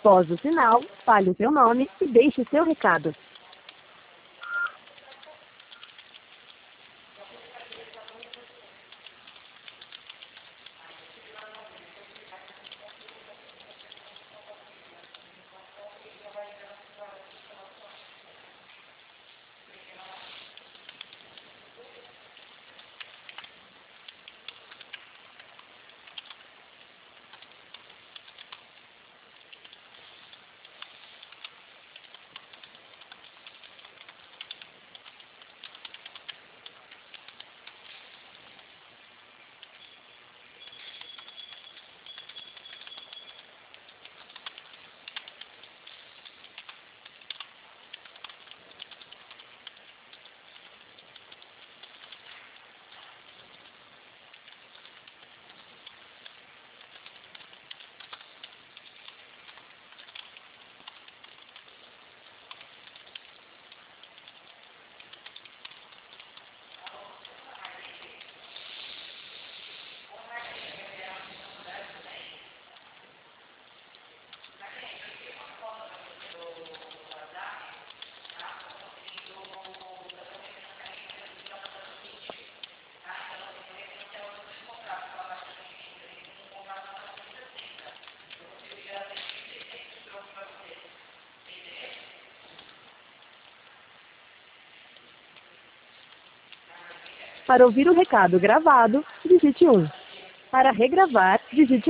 Após o sinal, fale o seu nome e deixe seu recado. Para ouvir o recado gravado, digite 1. Para regravar, digite